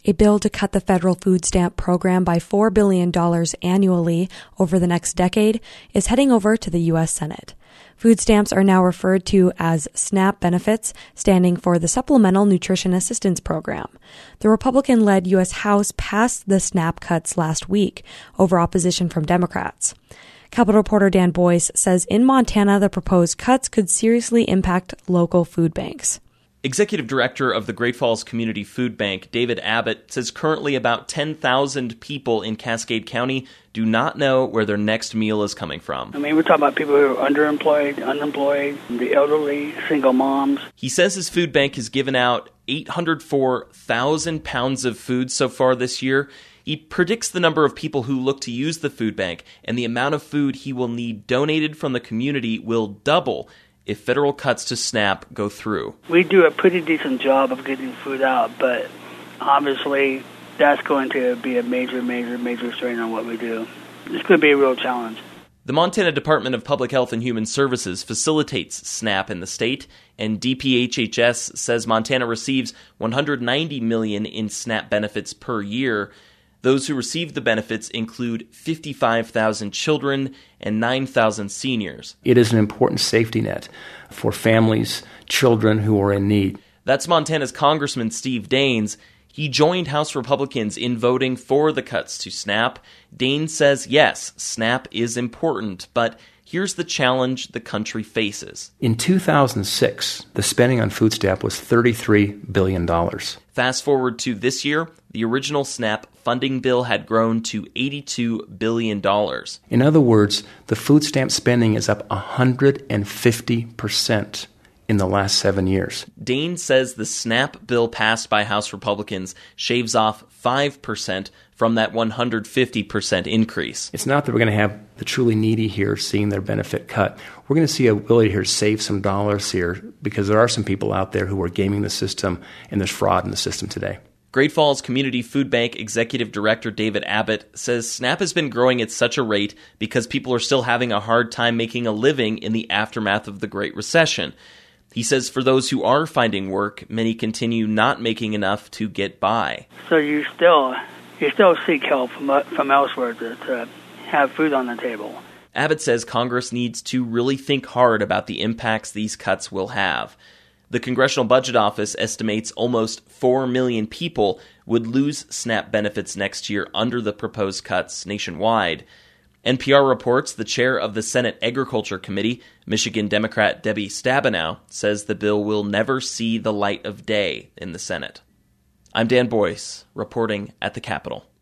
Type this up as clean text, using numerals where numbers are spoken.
A bill to cut the federal food stamp program by $4 billion annually over the next decade is heading over to the U.S. Senate. Food stamps are now referred to as SNAP benefits, standing for the Supplemental Nutrition Assistance Program. The Republican-led U.S. House passed the SNAP cuts last week over opposition from Democrats. Capitol reporter Dan Boyce says in Montana, the proposed cuts could seriously impact local food banks. Executive Director of the Great Falls Community Food Bank, David Abbott, says currently about 10,000 people in Cascade County do not know where their next meal is coming from. We're talking about people who are underemployed, unemployed, the elderly, single moms. He says his food bank has given out 804,000 pounds of food so far this year. He predicts the number of people who look to use the food bank and the amount of food he will need donated from the community will double if federal cuts to SNAP go through. We do a pretty decent job of getting food out, but obviously that's going to be a major strain on what we do. It's going to be a real challenge. The Montana Department of Public Health and Human Services facilitates SNAP in the state, and DPHHS says Montana receives $190 million in SNAP benefits per year. Those who receive the benefits include 55,000 children and 9,000 seniors. It is an important safety net for families, children who are in need. That's Montana's Congressman Steve Daines. He joined House Republicans in voting for the cuts to SNAP. Daines says, yes, SNAP is important, but here's the challenge the country faces. In 2006, the spending on food stamp was $33 billion. Fast forward to this year, the original SNAP funding bill had grown to $82 billion. In other words, the food stamp spending is up 150% in the last 7 years. Daines says the SNAP bill passed by House Republicans shaves off 5% from that 150% increase. It's not that we're going to have the truly needy here seeing their benefit cut. We're going to see a ability here to save some dollars here because there are some people out there who are gaming the system and there's fraud in the system today. Great Falls Community Food Bank Executive Director David Abbott says SNAP has been growing at such a rate because people are still having a hard time making a living in the aftermath of the Great Recession. He says for those who are finding work, many continue not making enough to get by. So you still seek help from elsewhere to have food on the table. Abbott says Congress needs to really think hard about the impacts these cuts will have. The Congressional Budget Office estimates almost 4 million people would lose SNAP benefits next year under the proposed cuts nationwide. NPR reports the chair of the Senate Agriculture Committee, Michigan Democrat Debbie Stabenow, says the bill will never see the light of day in the Senate. I'm Dan Boyce, reporting at the Capitol.